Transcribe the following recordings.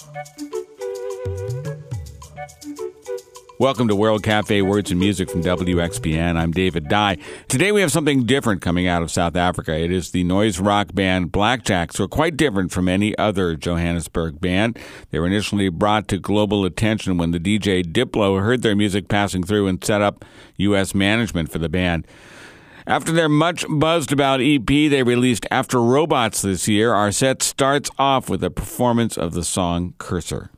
Welcome to World Cafe Words and Music from WXPN. I'm David Dye. Today we have something different coming out of South Africa. It is the noise rock band Blackjacks, who are quite different from any other Johannesburg band. They were initially brought to global attention when the DJ Diplo heard their music passing through and set up U.S. management for the band. After their much buzzed about EP they released After Robots this year, our set starts off with a performance of the song Cursor.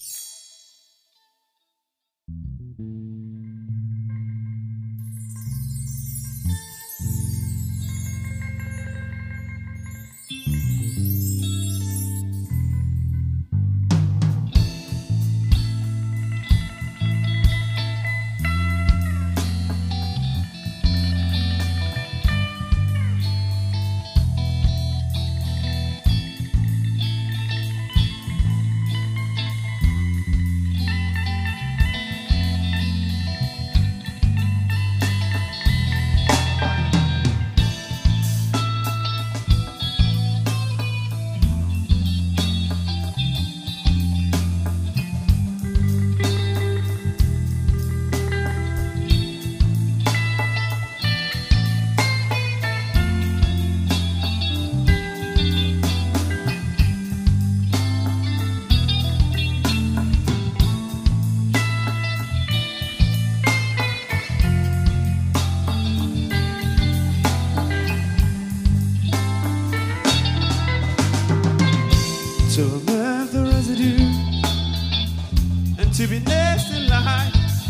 To remove the residue and to be next in line,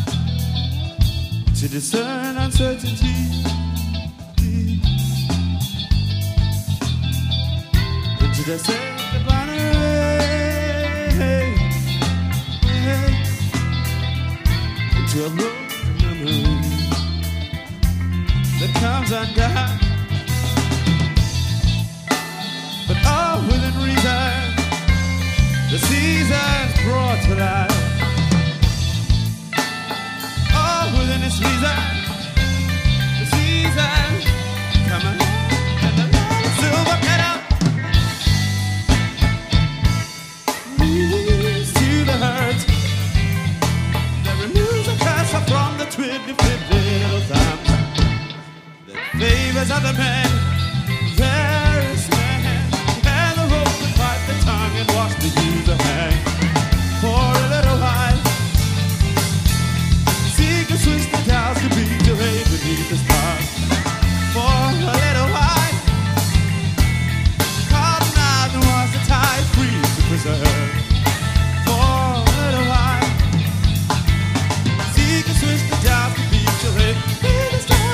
to discern uncertainty, and to dissect the binary, and to upload the memory that comes undone, but all within reason. The seasons brought to life, all within its reason. The seasons come on, and the silver kettle leads to the hurt that removes the cursor from the twiddly-fiddly little thumbs that favors other men. There is man, and the rope that fight the tongue and wash the user hang for a little while. Seek and switch the dials to be delayed beneath the stars for a little while. Colonize and wash the tide free to preserve for a little while. Seek and switch the dials to be delayed beneath the stars.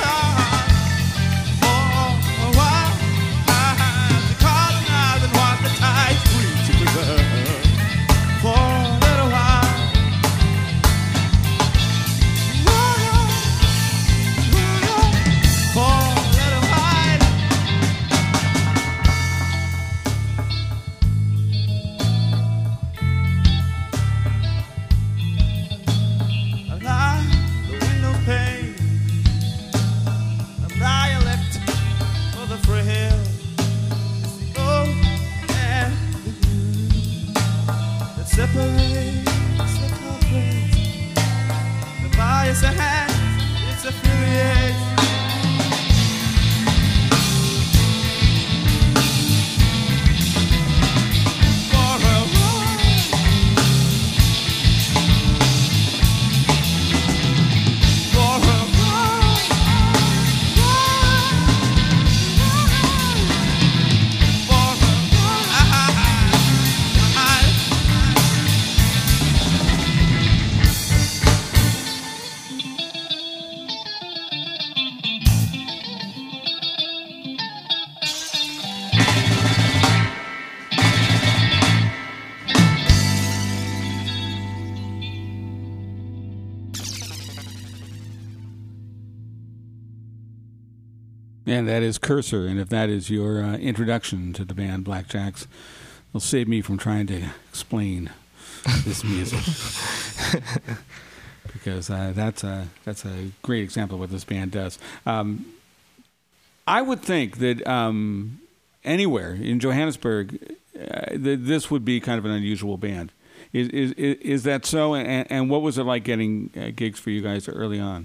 Separates the culprits. The bias ahead, it's affiliates. For a while, for a while, for a And that is Cursor, and if that is your introduction to the band Blackjacks, it'll save me from trying to explain this music. Because that's a great example of what this band does. I would think that anywhere in Johannesburg, this would be kind of an unusual band. Is that so? And what was it like getting gigs for you guys early on?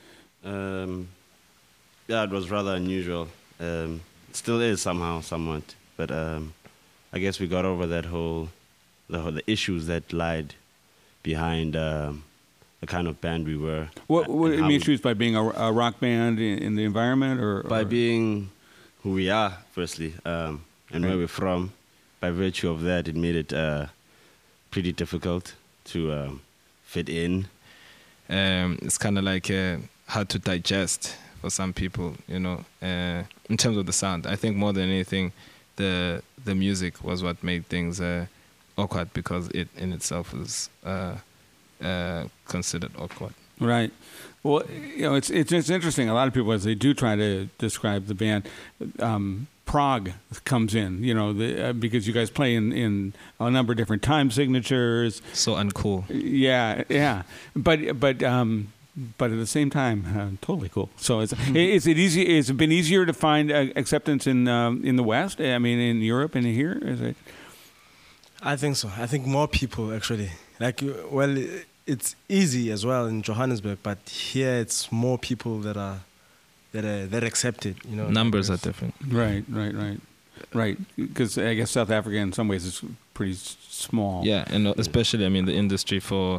Yeah, it was rather unusual. It still is somewhat. But I guess we got over that the issues that lied behind the kind of band we were. What do you mean issues by being a rock band in the environment, or by being who we are, firstly, and where we're from? By virtue of that, it made it pretty difficult to fit in. It's kind of like hard to digest for some people, you know, in terms of the sound. I think more than anything, the music was what made things awkward, because it in itself was considered awkward. Right. Well, you know, it's interesting. A lot of people, as they do try to describe the band, prog comes in, you know, because you guys play in a number of different time signatures. So uncool. Yeah. But at the same time, totally cool. So is it easy? Has it been easier to find acceptance in the West? I mean, in Europe and here? Is it? I think so. I think more people actually. It's easy as well in Johannesburg, but here it's more people that accept it. You know, numbers are different. Right. Because I guess South Africa in some ways is pretty small. Yeah, and especially, I mean, the industry for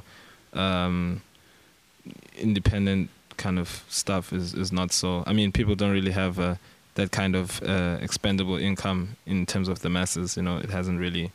independent kind of stuff is not so. I mean, people don't really have that kind of expendable income in terms of the masses. You know, it hasn't really.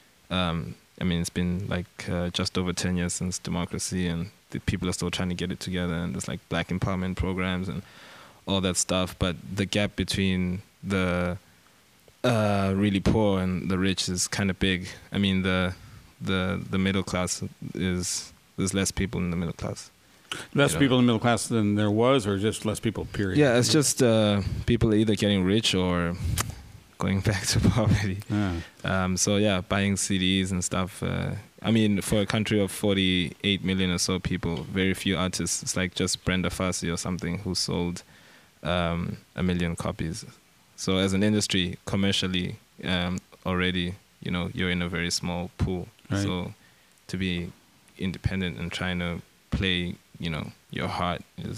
I mean, it's been like just over 10 years since democracy, and the people are still trying to get it together, and there's like black empowerment programs and all that stuff. But the gap between the really poor and the rich is kind of big. I mean, the middle class there's less people in the middle class. Less people in the middle class than there was, or just less people, period? Yeah, it's just people are either getting rich or going back to poverty. Yeah. So yeah, buying CDs and stuff. I mean, for a country of 48 million or so people, very few artists. It's like just Brenda Fassie or something who sold 1 million copies. So as an industry, commercially, already, you know, you're in a very small pool. Right. So to be independent and trying to play, you know, your heart is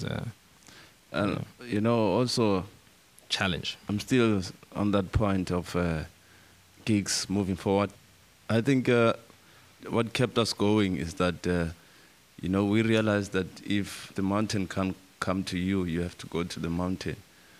you know, also challenge. I'm still on that point of gigs moving forward. I think what kept us going is that, you know, we realized that if the mountain can't come to you, you have to go to the mountain.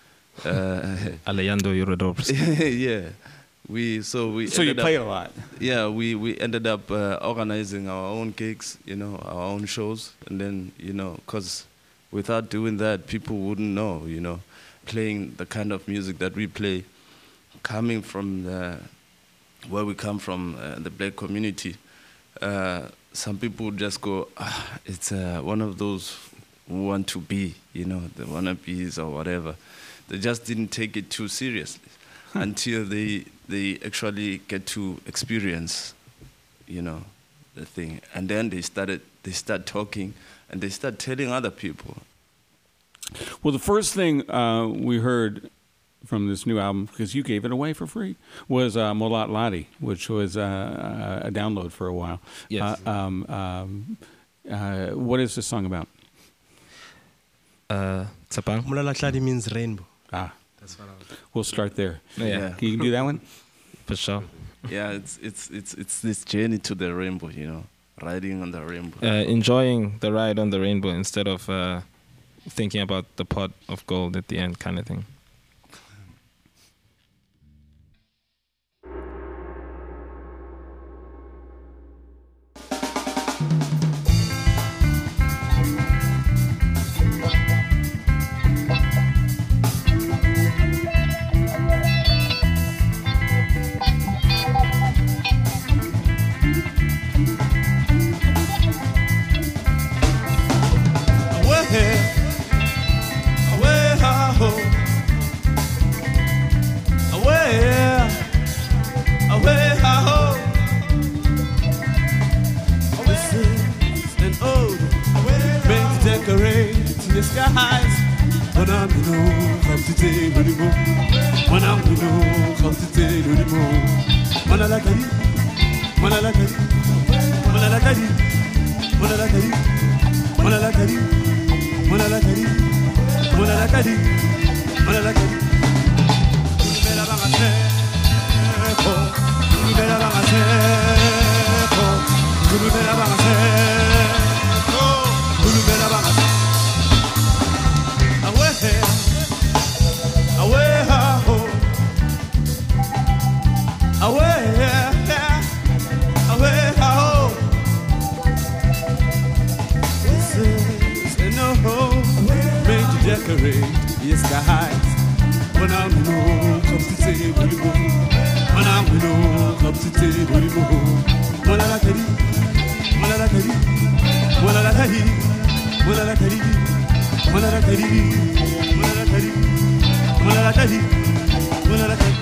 Alejandro Eurodorps. Yeah. So you played a lot. Yeah, we ended up organizing our own gigs, you know, our own shows. And then, you know, because without doing that, people wouldn't know, you know, playing the kind of music that we play, coming from where we come from, the black community. Some people just go, it's one of those who want to be, you know, the wannabes or whatever. They just didn't take it too seriously until they actually get to experience, you know, the thing. And then they start talking, and they start telling other people. Well, the first thing we heard from this new album, because you gave it away for free, was Molat Ladi, which was a download for a while. Yes. What is this song about? Tsapang. Molat Ladi means rainbow. That's what I was. We'll start there. Yeah. Can you do that one? For sure. Yeah, it's this journey to the rainbow, you know, riding on the rainbow. Enjoying the ride on the rainbow instead of thinking about the pot of gold at the end, kind of thing. decorate the skies. When I'm no come to say what you want. When I'm no come to say what you want. When I like it, when I like it, when I like it, when I like it, when I like it, when I like it, when I like it, when I like it.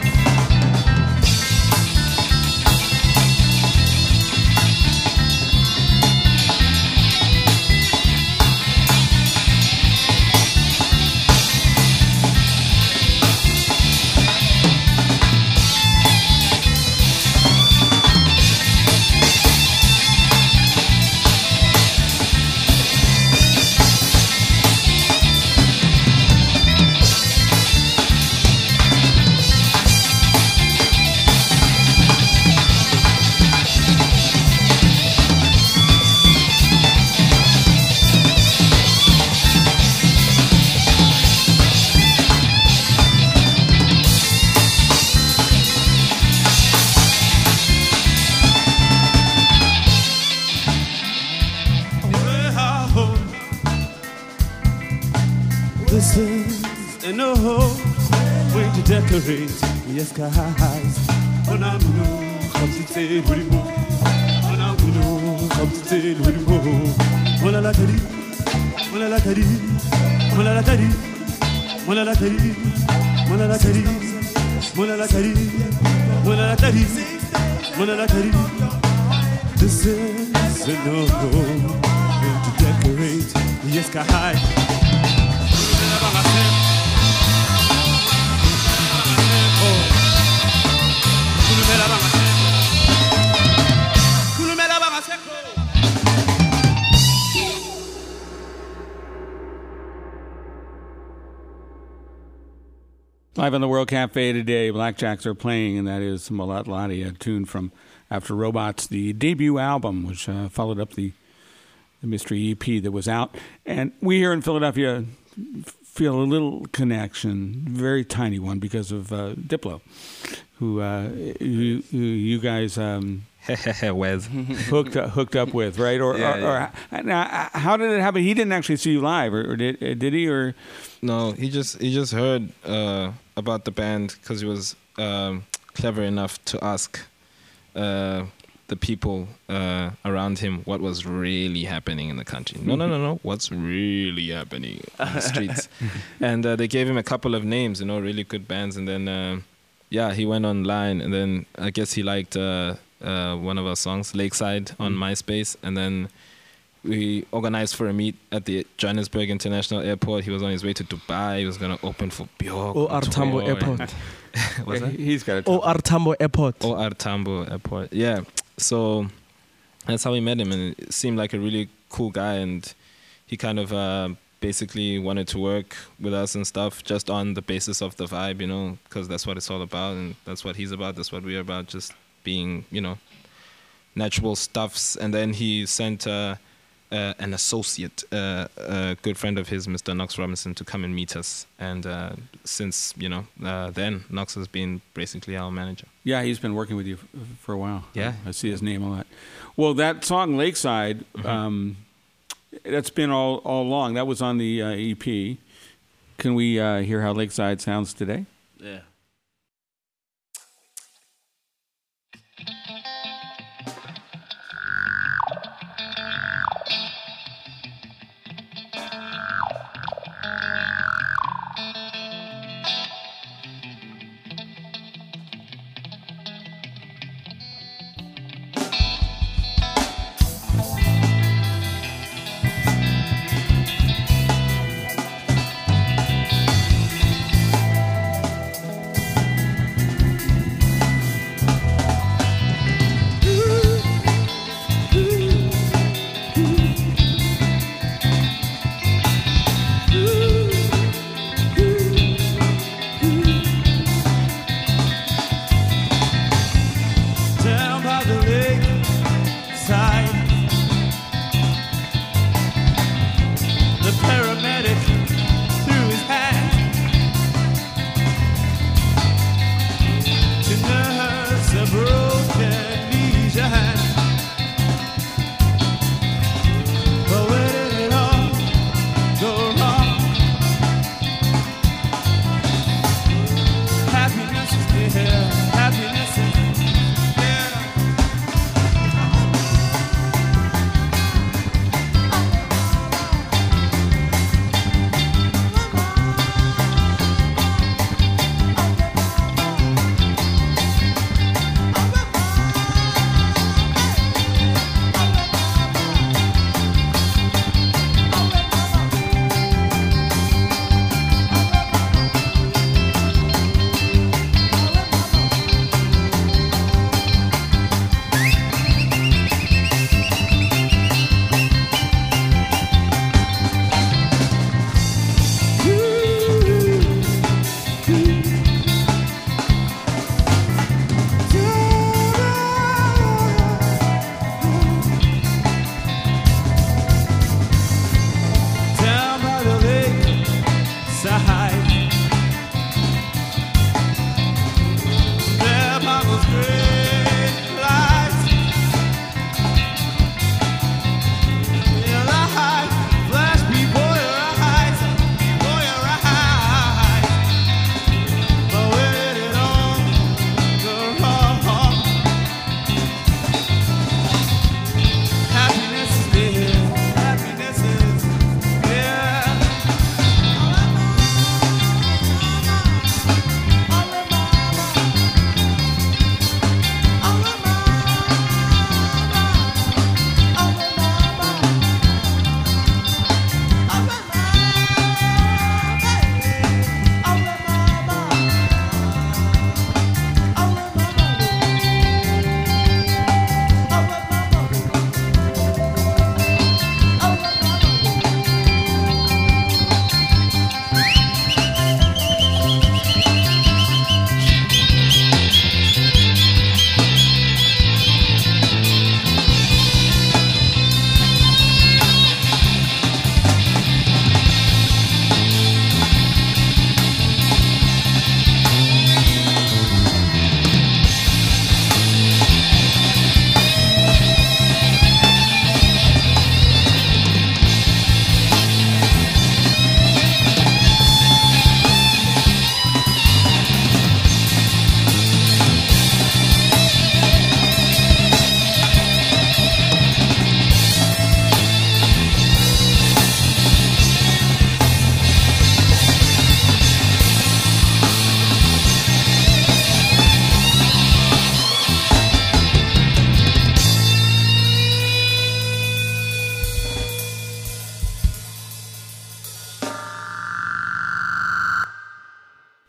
This is an old way to decorate the skies. When I'm no come to say what you want. When I'm no come to say what you want. When I like it, when I like it, when I like it, when I like it, when I like it, when I like it, when I like it, when I like it. This is an old way to decorate the skies. Live on the World Cafe today, Blackjacks are playing, and that is Mulatlani, a tune from After Robots, the debut album, which followed up the Mystery EP that was out. And we here in Philadelphia feel a little connection, very tiny one, because of Diplo, who you guys Wes. hooked up with, right? Or now, how did it happen? He didn't actually see you live, or did he? Or No, he just heard about the band because he was clever enough to ask the people around him what was really happening in the country. No, what's really happening on the streets? And they gave him a couple of names, really good bands. And then, he went online, and then I guess he liked one of our songs, Lakeside, on MySpace. And then we organized for a meet at the Johannesburg International Airport. He was on his way to Dubai. He was going to open for Bjork. OR Tambo Airport. What's that? He's got it. OR Tambo Airport. OR Tambo Airport. Yeah. So that's how we met him, and it seemed like a really cool guy. And he kind of basically wanted to work with us and stuff just on the basis of the vibe, because that's what it's all about, and that's what he's about. That's what we're about, just being, natural stuffs. And then he sent an associate, a good friend of his, Mr. Knox Robinson, to come and meet us. And since, then, Knox has been basically our manager. Yeah, he's been working with you for a while. Yeah. I see his name a lot. Well, that song, Lakeside, that's been all along. That was on the EP. Can we hear how Lakeside sounds today? Yeah.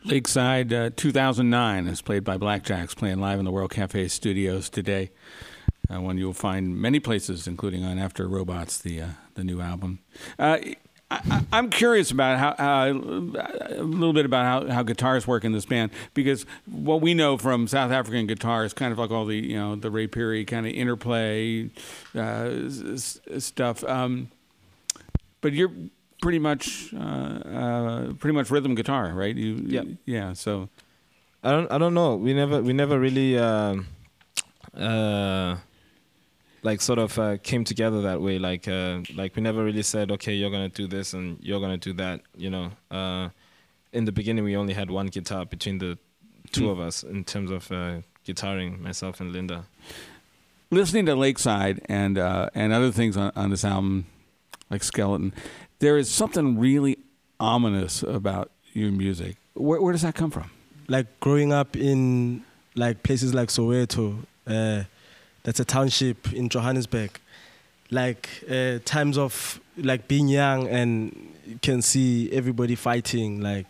Lakeside 2009 is played by Blackjacks, playing live in the World Cafe studios today. One you'll find many places, including on After Robots, the new album. I'm curious about how a little bit about how guitars work in this band, because what we know from South African guitar is kind of like all the the Ray Perry kind of interplay stuff. But you're pretty much rhythm guitar, right? Yeah. So I don't know. We never really came together that way. Like we never really said, okay, you're gonna do this and you're gonna do that. In the beginning, we only had one guitar between the two of us in terms of guitaring, myself and Linda. Listening to Lakeside and other things on this album, like Skeleton, there is something really ominous about your music. Where does that come from? Like growing up in like places like Soweto, that's a township in Johannesburg. Like times of like being young and you can see everybody fighting, like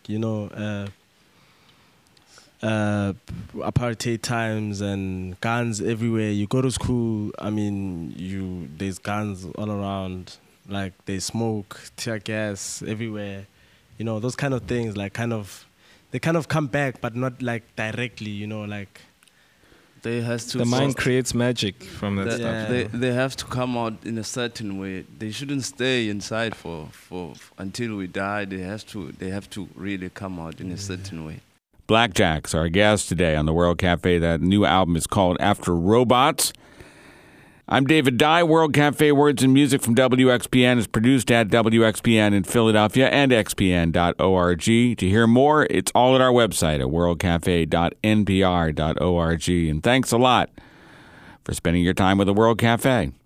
apartheid times and guns everywhere. You go to school, I mean, there's guns all around. Like they smoke, tear gas everywhere, those kind of things. Like they kind of come back, but not like directly, like. They has to. The mind creates magic from that stuff. They have to come out in a certain way. They shouldn't stay inside for until we die. They have to really come out in a certain way. Blackjacks are our guest today on the World Cafe. That new album is called After Robots. I'm David Dye. World Cafe Words and Music from WXPN is produced at WXPN in Philadelphia and xpn.org. To hear more, it's all at our website at worldcafe.npr.org. And thanks a lot for spending your time with the World Cafe.